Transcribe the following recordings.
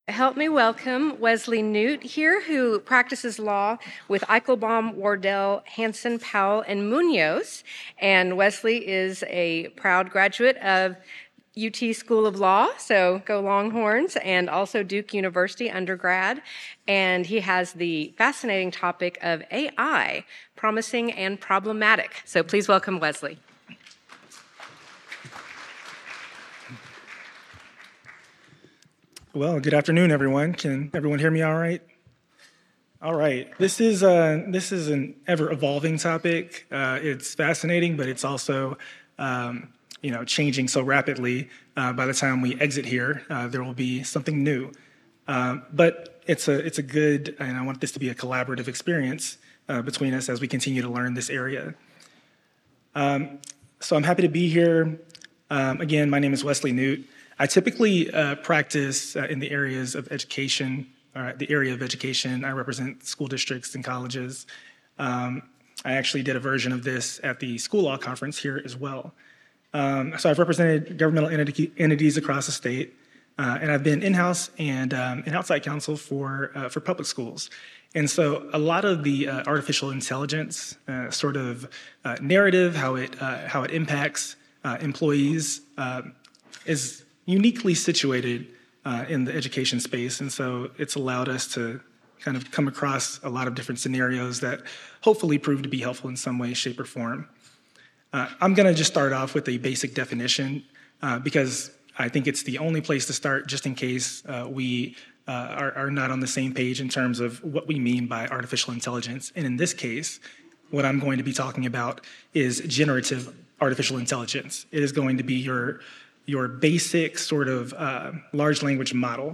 Help me welcome Wesley Newt here, who practices law with Eichelbaum, Wardell, Hansen, Powell, and Munoz. And Wesley is a proud graduate of UT School of Law, so go Longhorns, and also Duke University undergrad. And he has the fascinating topic of AI, promising and problematic. So please welcome Wesley. Well, good afternoon, everyone. Can everyone hear me all right? All right. This is an ever-evolving topic. It's fascinating, but it's also changing so rapidly. By the time we exit here, there will be something new. But it's a good, and I want this to be a collaborative experience between us as we continue to learn this area. So I'm happy to be here. Again, my name is Wesley Newt. I typically practice in the areas of education, the area of education. I represent school districts and colleges. I actually did a version of this at the School Law Conference here as well. So I've represented governmental entities across the state, and I've been in-house and outside counsel for public schools. And so a lot of the artificial intelligence sort of narrative, how it impacts employees, is uniquely situated in the education space. And so it's allowed us to kind of come across a lot of different scenarios that hopefully prove to be helpful in some way, shape, or form. I'm going to just start off with a basic definition because I think it's the only place to start just in case we are not on the same page in terms of what we mean by artificial intelligence. And in this case, what I'm going to be talking about is generative artificial intelligence. It is going to be your basic sort of large language model.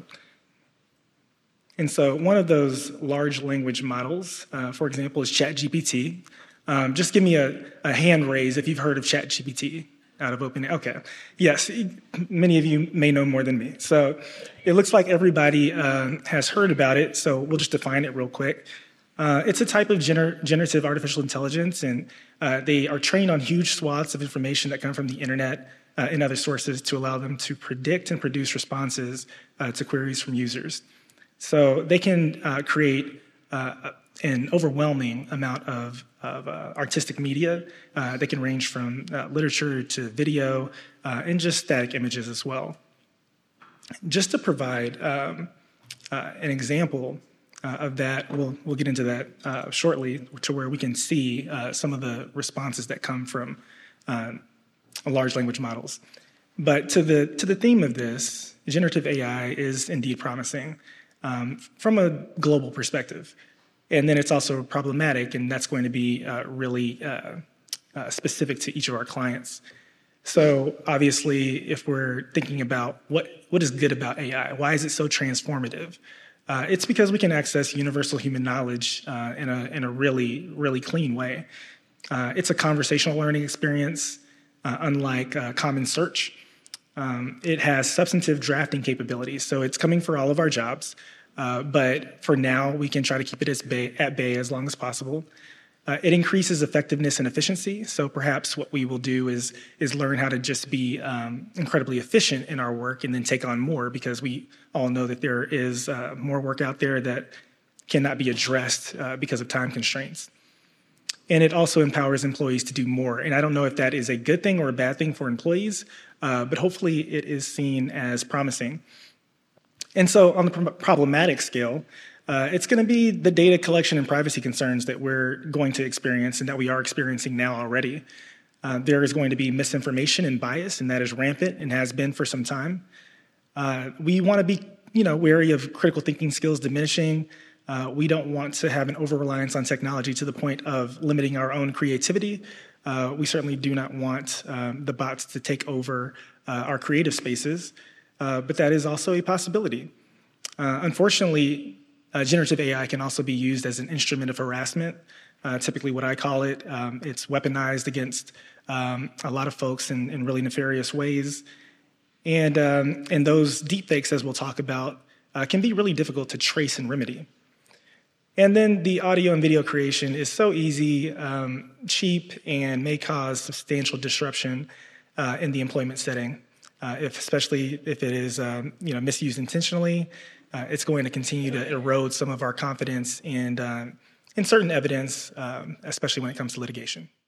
And so one of those large language models, for example, is ChatGPT. Just give me a hand raise if you've heard of ChatGPT out of OpenAI. Okay, yes, many of you may know more than me. So it looks like everybody has heard about it, so we'll just define it real quick. It's a type of generative artificial intelligence, and they are trained on huge swaths of information that come from the internet and other sources to allow them to predict and produce responses to queries from users. So they can create an overwhelming amount of artistic media. They can range from literature to video and just static images as well. Just to provide an example of that, we'll get into that shortly, to where we can see some of the responses that come from large language models. But to the theme of this, generative AI is indeed promising from a global perspective. And then it's also problematic, and that's going to be really specific to each of our clients. So obviously, if we're thinking about what is good about AI, why is it so transformative? It's because we can access universal human knowledge in a really, really clean way. It's a conversational learning experience. Unlike Common Search, it has substantive drafting capabilities, so it's coming for all of our jobs. But for now, we can try to keep it at bay as long as possible. It increases effectiveness and efficiency, so perhaps what we will do is learn how to just be incredibly efficient in our work and then take on more, because we all know that there is more work out there that cannot be addressed because of time constraints. And it also empowers employees to do more. And I don't know if that is a good thing or a bad thing for employees, but hopefully it is seen as promising. And so on the problematic scale, it's going to be the data collection and privacy concerns that we're going to experience and that we are experiencing now already. There is going to be misinformation and bias, and that is rampant and has been for some time. We want to be, wary of critical thinking skills diminishing. We don't want to have an over-reliance on technology to the point of limiting our own creativity. We certainly do not want the bots to take over our creative spaces, but that is also a possibility. Unfortunately, generative AI can also be used as an instrument of harassment. Typically what I call it, it's weaponized against a lot of folks in really nefarious ways. And those deepfakes, as we'll talk about, can be really difficult to trace and remedy. And then the audio and video creation is so easy, cheap, and may cause substantial disruption in the employment setting. especially if it is misused intentionally. It's going to continue to erode some of our confidence in certain evidence, especially when it comes to litigation.